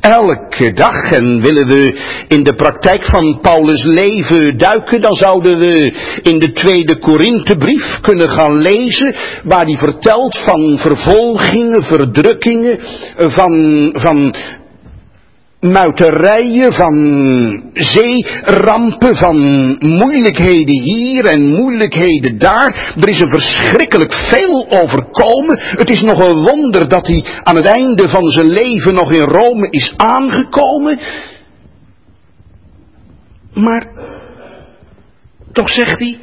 elke dag. En willen we in de praktijk van Paulus' leven duiken, dan zouden we in de tweede Korinthebrief kunnen gaan lezen, waar hij vertelt van vervolgingen, verdrukkingen, van, van muiterijen, van zeerampen, van moeilijkheden hier en moeilijkheden daar. Er is een verschrikkelijk veel overkomen. Het is nog een wonder dat hij aan het einde van zijn leven nog in Rome is aangekomen. Maar toch zegt hij,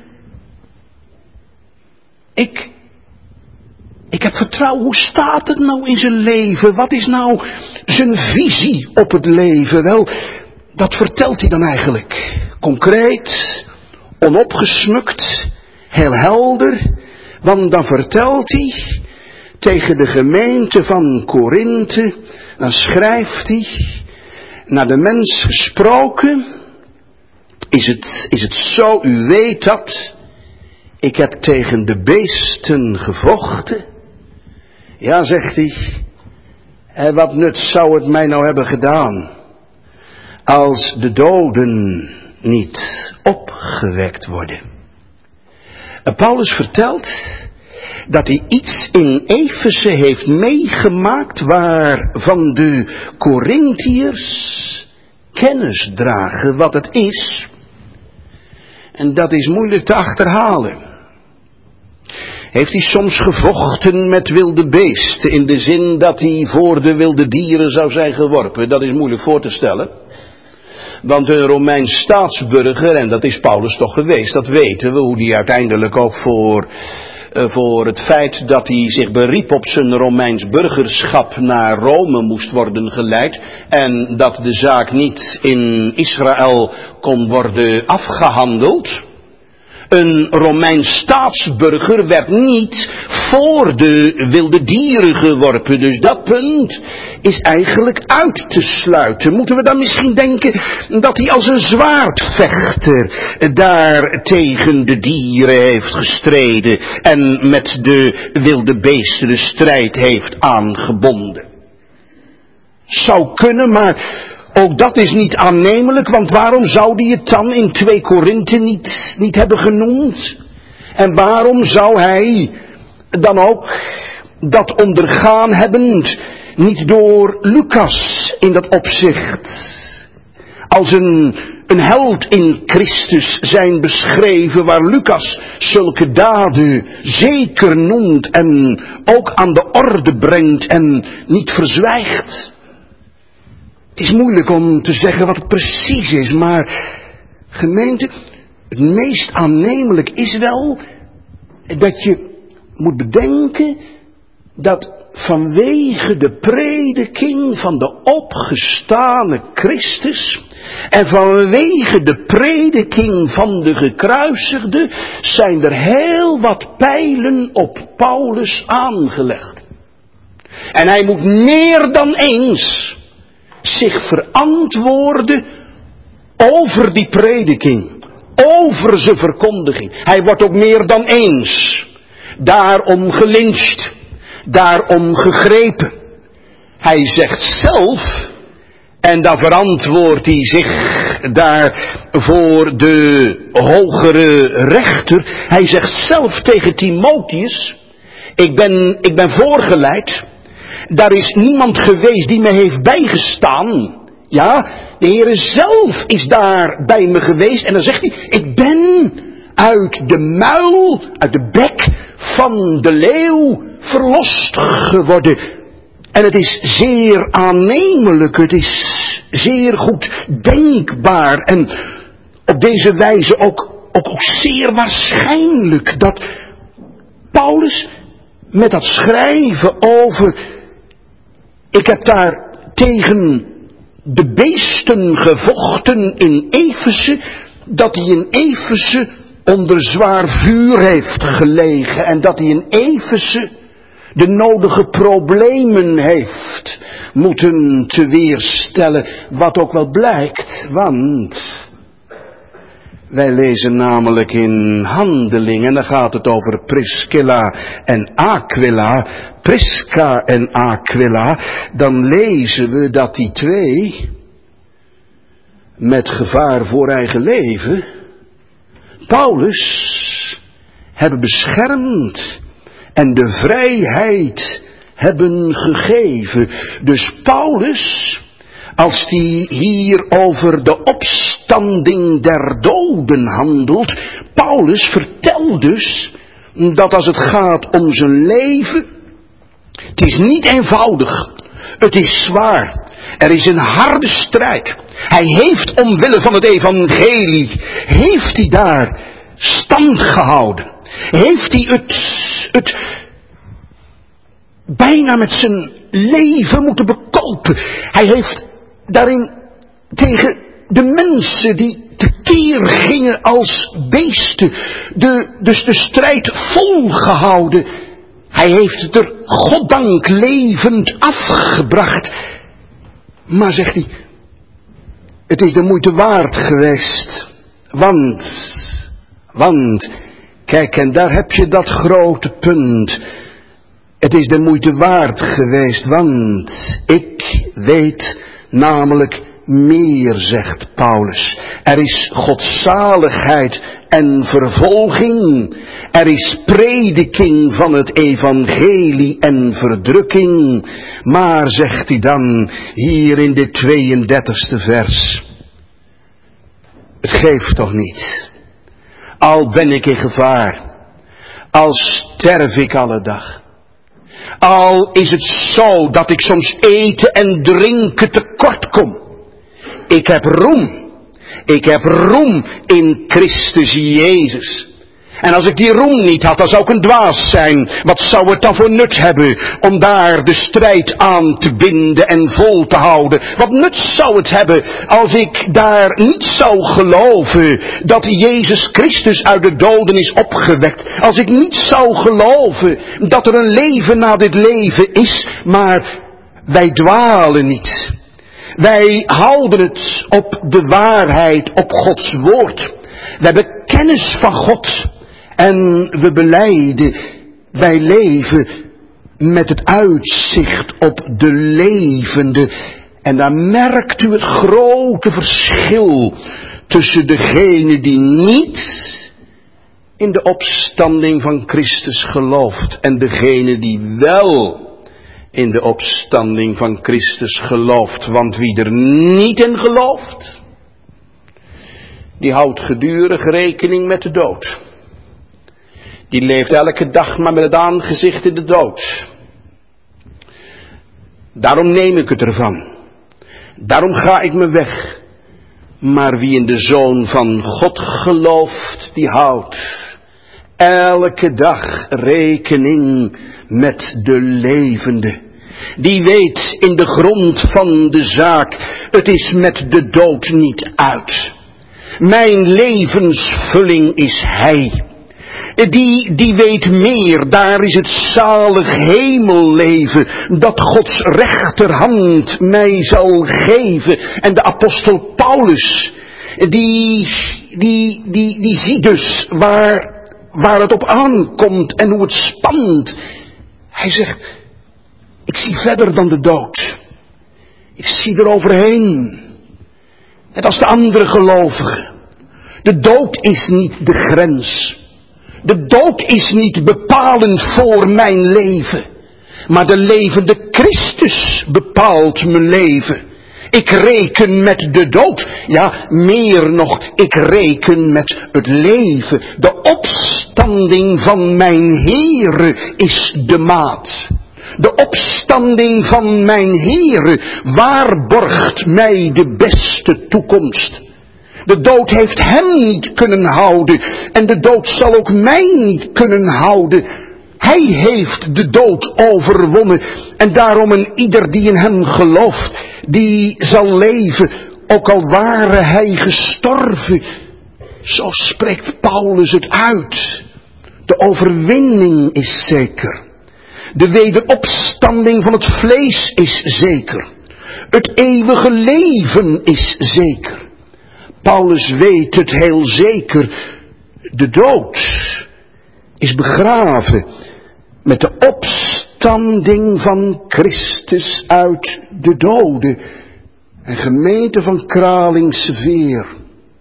ik, ik heb vertrouwen. Hoe staat het nou in zijn leven? Wat is nou zijn visie op het leven? Wel, dat vertelt hij dan eigenlijk. Concreet, onopgesmukt, heel helder. Want dan vertelt hij tegen de gemeente van Korinthe, dan schrijft hij, naar de mens gesproken, is het, is het zo, u weet dat, ik heb tegen de beesten gevochten. Ja, zegt hij, en wat nut zou het mij nou hebben gedaan, als de doden niet opgewekt worden. En Paulus vertelt dat hij iets in Efeze heeft meegemaakt waarvan de Korinthiërs kennis dragen wat het is. En dat is moeilijk te achterhalen. Heeft hij soms gevochten met wilde beesten, in de zin dat hij voor de wilde dieren zou zijn geworpen? Dat is moeilijk voor te stellen. Want een Romeins staatsburger, en dat is Paulus toch geweest, dat weten we, hoe hij uiteindelijk ook voor, uh, voor het feit dat hij zich beriep op zijn Romeins burgerschap naar Rome moest worden geleid. En dat de zaak niet in Israël kon worden afgehandeld. Een Romeins staatsburger werd niet voor de wilde dieren geworpen. Dus dat punt is eigenlijk uit te sluiten. Moeten we dan misschien denken dat hij als een zwaardvechter daar tegen de dieren heeft gestreden en met de wilde beesten de strijd heeft aangebonden? Zou kunnen, maar ook dat is niet aannemelijk, want waarom zou hij het dan in twee Korinthe niet, niet hebben genoemd? En waarom zou hij dan ook dat ondergaan hebben, niet door Lucas in dat opzicht, als een, een held in Christus zijn beschreven, waar Lucas zulke daden zeker noemt en ook aan de orde brengt en niet verzwijgt? Het is moeilijk om te zeggen wat het precies is, maar gemeente, het meest aannemelijk is wel dat je moet bedenken dat vanwege de prediking van de opgestane Christus en vanwege de prediking van de gekruisigde zijn er heel wat pijlen op Paulus aangelegd. En hij moet meer dan eens zich verantwoorden over die prediking, over zijn verkondiging. Hij wordt ook meer dan eens daarom gelyncht, daarom gegrepen. Hij zegt zelf, en dan verantwoordt hij zich daar voor de hogere rechter. Hij zegt zelf tegen Timotheus, ik ben, ik ben voorgeleid. Daar is niemand geweest die me heeft bijgestaan. Ja, de Heere zelf is daar bij me geweest. En dan zegt hij, ik ben uit de muil, uit de bek van de leeuw verlost geworden. En het is zeer aannemelijk, het is zeer goed denkbaar. En op deze wijze ook, ook, ook zeer waarschijnlijk dat Paulus met dat schrijven over, ik heb daar tegen de beesten gevochten in Efeze, dat hij in Efeze onder zwaar vuur heeft gelegen en dat hij in Efeze de nodige problemen heeft moeten te weerstellen, wat ook wel blijkt, want Wij lezen namelijk in Handelingen, en dan gaat het over Priscilla en Aquila, Prisca en Aquila, dan lezen we dat die twee met gevaar voor eigen leven Paulus hebben beschermd en de vrijheid hebben gegeven. Dus Paulus, als die hier over de opstanding der doden handelt, Paulus vertelt dus dat als het gaat om zijn leven, het is niet eenvoudig, het is zwaar, er is een harde strijd. Hij heeft omwille van het evangelie, heeft hij daar stand gehouden, heeft hij het, het bijna met zijn leven moeten bekopen. Hij heeft daarin tegen de mensen die tekeer gingen als beesten, de, dus de strijd volgehouden. Hij heeft het er goddank levend afgebracht. Maar zegt hij, het is de moeite waard geweest. Want, want, kijk, en daar heb je dat grote punt. Het is de moeite waard geweest, want ik weet namelijk meer, zegt Paulus. Er is godzaligheid en vervolging. Er is prediking van het evangelie en verdrukking. Maar, zegt hij dan, hier in dit tweeëndertigste vers, het geeft toch niet. Al ben ik in gevaar, al sterf ik alle dag. Al is het zo dat ik soms eten en drinken tekort kom. Ik heb roem. Ik heb roem in Christus Jezus. En als ik die roem niet had, dan zou ik een dwaas zijn. Wat zou het dan voor nut hebben om daar de strijd aan te binden en vol te houden? Wat nut zou het hebben als ik daar niet zou geloven dat Jezus Christus uit de doden is opgewekt? Als ik niet zou geloven dat er een leven na dit leven is, maar wij dwalen niet. Wij houden het op de waarheid, op Gods woord. We hebben kennis van God. En we belijden, wij leven met het uitzicht op de levende. En daar merkt u het grote verschil tussen degene die niet in de opstanding van Christus gelooft en degene die wel in de opstanding van Christus gelooft. Want wie er niet in gelooft, die houdt gedurig rekening met de dood. Die leeft elke dag maar met het aangezicht in de dood. Daarom neem ik het ervan. Daarom ga ik me weg. Maar wie in de Zoon van God gelooft, die houdt elke dag rekening met de levende. Die weet in de grond van de zaak, het is met de dood niet uit. Mijn levensvulling is Hij. Die, die weet meer, daar is het zalig hemelleven dat Gods rechterhand mij zal geven. En de apostel Paulus, die, die, die, die ziet dus waar, waar het op aankomt en hoe het spant. Hij zegt, ik zie verder dan de dood. Ik zie er overheen. Net als de andere gelovigen. De dood is niet de grens. De dood is niet bepalend voor mijn leven. Maar de levende Christus bepaalt mijn leven. Ik reken met de dood. Ja, meer nog, ik reken met het leven. De opstanding van mijn Heere is de maat. De opstanding van mijn Heere waarborgt mij de beste toekomst. De dood heeft hem niet kunnen houden. En de dood zal ook mij niet kunnen houden. Hij heeft de dood overwonnen. En daarom een ieder die in hem gelooft, die zal leven. Ook al ware hij gestorven. Zo spreekt Paulus het uit. De overwinning is zeker. De wederopstanding van het vlees is zeker. Het eeuwige leven is zeker. Paulus weet het heel zeker. De dood is begraven met de opstanding van Christus uit de doden. En gemeente van Kralingse Veer.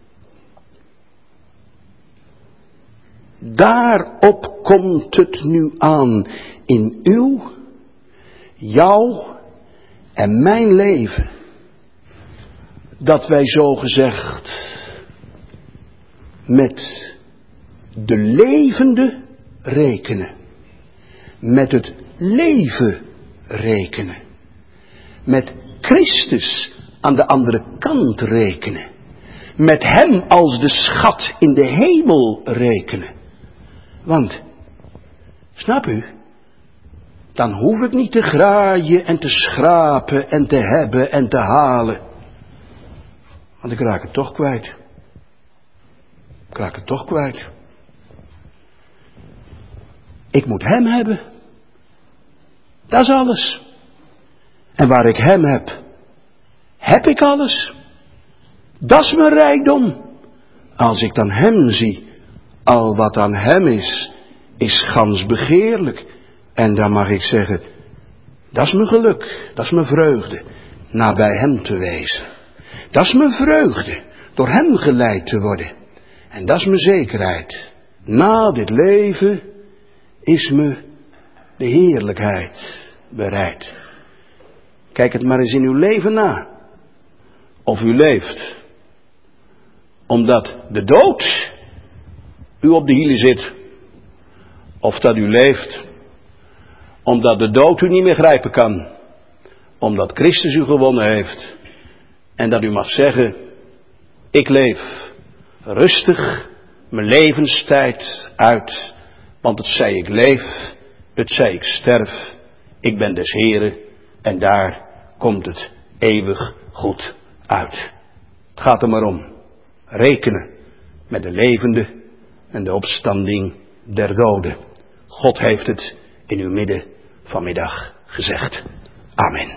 Daarop komt het nu aan in uw, jouw en mijn leven. Dat wij zogezegd met de levende rekenen. Met het leven rekenen. Met Christus aan de andere kant rekenen. Met hem als de schat in de hemel rekenen. Want, snap u, dan hoef ik niet te graaien en te schrapen en te hebben en te halen. Want ik raak het toch kwijt. Ik raak het toch kwijt. Ik moet hem hebben. Dat is alles. En waar ik hem heb, heb ik alles. Dat is mijn rijkdom. Als ik dan hem zie, al wat aan hem is, is gans begeerlijk. En dan mag ik zeggen, dat is mijn geluk, dat is mijn vreugde, nabij hem te wezen. Dat is mijn vreugde, door hem geleid te worden. En dat is mijn zekerheid. Na dit leven is me de heerlijkheid bereid. Kijk het maar eens in uw leven na. Of u leeft omdat de dood u op de hielen zit. Of dat u leeft omdat de dood u niet meer grijpen kan. Omdat Christus u gewonnen heeft. En dat u mag zeggen, ik leef rustig mijn levenstijd uit. Want het zij ik leef, het zij ik sterf. Ik ben des Heren en daar komt het eeuwig goed uit. Het gaat er maar om. Rekenen met de levende en de opstanding der doden. God heeft het in uw midden vanmiddag gezegd. Amen.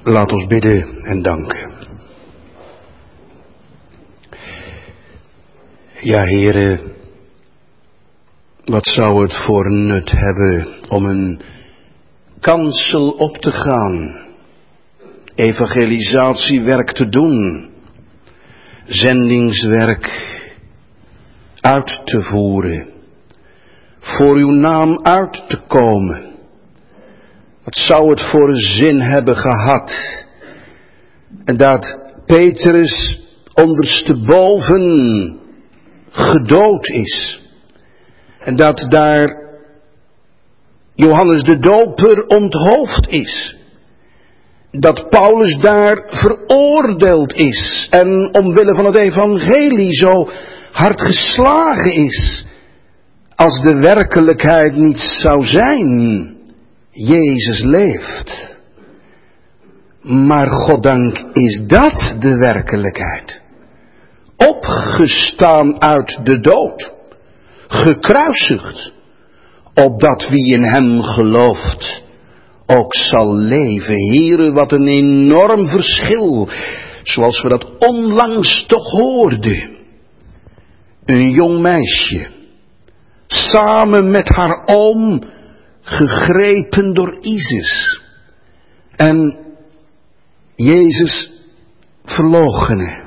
Laat ons bidden en danken. Ja, Heere, wat zou het voor nut hebben om een kansel op te gaan, evangelisatiewerk te doen, zendingswerk uit te voeren, voor uw naam uit te komen. Wat zou het voor een zin hebben gehad en dat Petrus ondersteboven gedood is en dat daar Johannes de Doper onthoofd is, dat Paulus daar veroordeeld is en omwille van het evangelie zo hard geslagen is, als de werkelijkheid niet zou zijn. Jezus leeft. Maar goddank is dat de werkelijkheid. Opgestaan uit de dood. Gekruisigd. Opdat wie in hem gelooft ook zal leven. Heere, wat een enorm verschil. Zoals we dat onlangs toch hoorden. Een jong meisje. Samen met haar oom. Gegrepen door Isis. En Jezus verloochenen.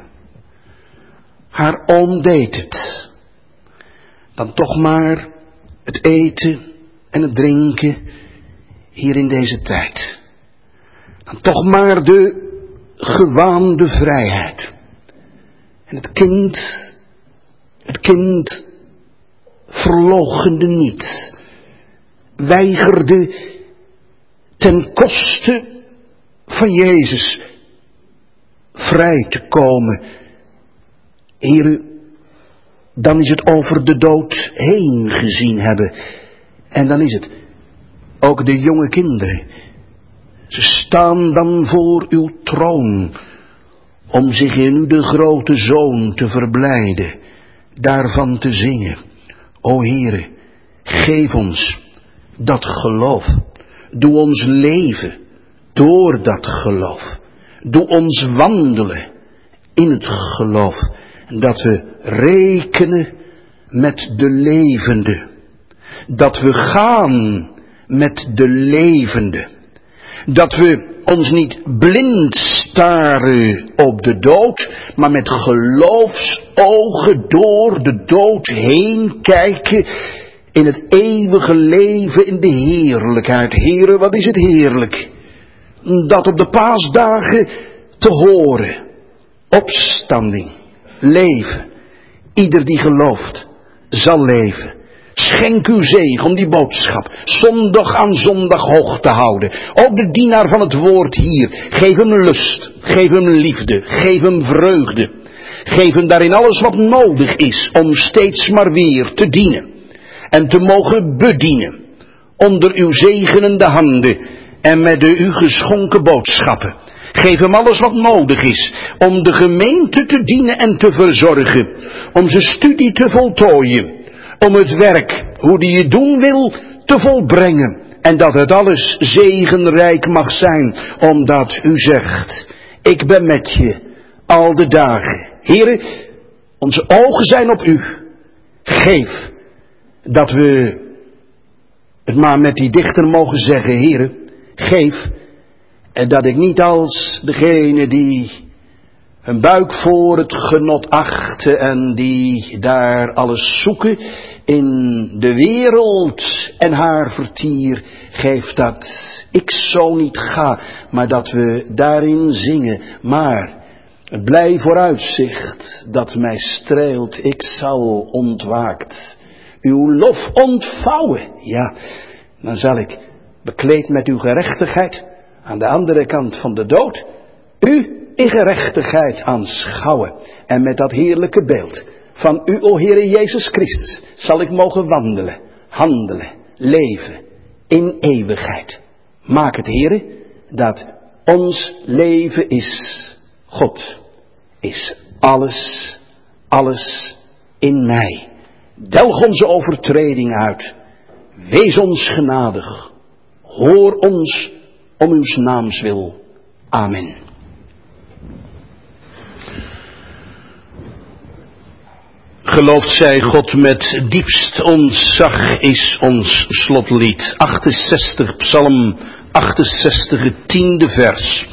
Haar oom deed het. Dan toch maar het eten en het drinken hier in deze tijd. Dan toch maar de gewaande vrijheid. En het kind, het kind verloochende niet. Weigerde ten koste van Jezus vrij te komen. Here, dan is het over de dood heen gezien hebben. En dan is het ook de jonge kinderen. Ze staan dan voor uw troon om zich in u de grote Zoon te verblijden, daarvan te zingen. O Heere, geef ons dat geloof. Doe ons leven door dat geloof. Doe ons wandelen in het geloof. Dat we rekenen met de levende. Dat we gaan met de levende. Dat we ons niet blind staren op de dood, maar met geloofsogen door de dood heen kijken in het eeuwige leven, in de heerlijkheid. Heere, wat is het heerlijk dat op de paasdagen te horen. Opstanding, leven. Ieder die gelooft zal leven. Schenk uw zegen om die boodschap zondag aan zondag hoog te houden. Ook de dienaar van het woord hier. Geef hem lust, geef hem liefde, geef hem vreugde. Geef hem daarin alles wat nodig is om steeds maar weer te dienen. En te mogen bedienen onder uw zegenende handen en met de u geschonken boodschappen. Geef hem alles wat nodig is om de gemeente te dienen en te verzorgen. Om zijn studie te voltooien. Om het werk, hoe die je doen wil, te volbrengen. En dat het alles zegenrijk mag zijn, omdat u zegt, ik ben met je al de dagen. Heren, onze ogen zijn op u. Geef dat we het maar met die dichter mogen zeggen, heren, geef. En dat ik niet als degene die hun buik voor het genot achten en die daar alles zoeken in de wereld en haar vertier, geeft dat ik zo niet ga, maar dat we daarin zingen. Maar het blij vooruitzicht dat mij streelt, ik zal ontwaakt uw lof ontvouwen. Ja, dan zal ik bekleed met uw gerechtigheid aan de andere kant van de dood u in gerechtigheid aanschouwen. En met dat heerlijke beeld van u, o Heere Jezus Christus, zal ik mogen wandelen, handelen, leven in eeuwigheid. Maak het, Heere, dat ons leven is God, is alles, alles in mij. Delg onze overtreding uit. Wees ons genadig. Hoor ons om uws naams wil. Amen. Geloofd zij God met diepst ontzag is ons slotlied. achtenzestig, Psalm achtenzestig, het tiende vers.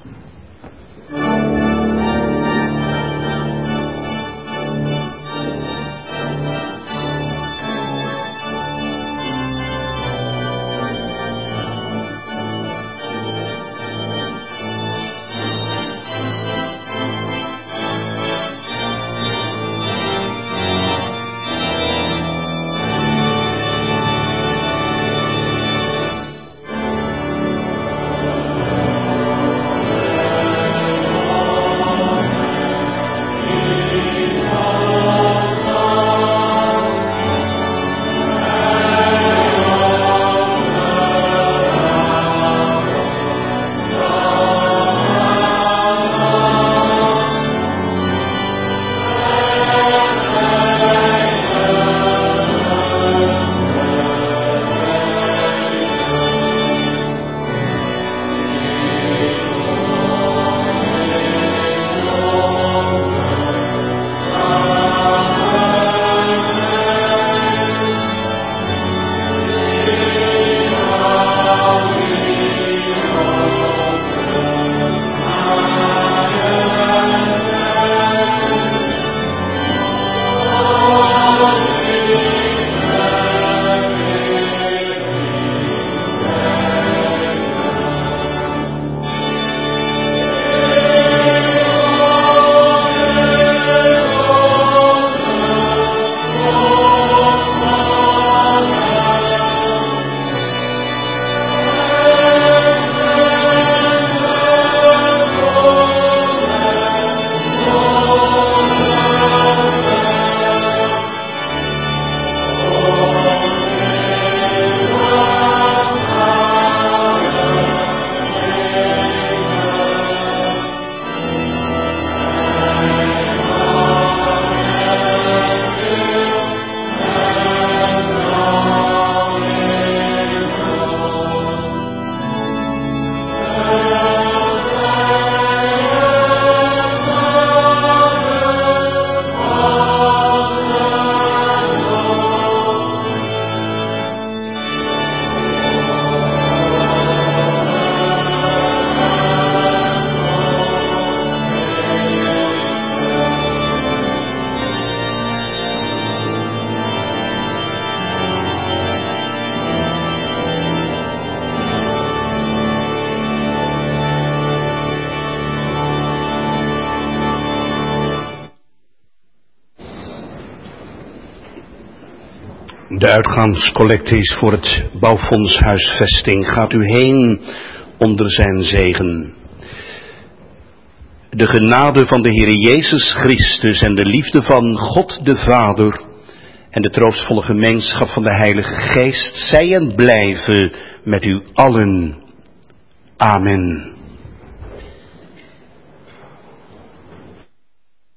De uitgaanscollecte is voor het bouwfonds huisvesting. Gaat u heen onder zijn zegen. De genade van de Heer Jezus Christus en de liefde van God de Vader en de troostvolle gemeenschap van de Heilige Geest zij en blijven met u allen. Amen.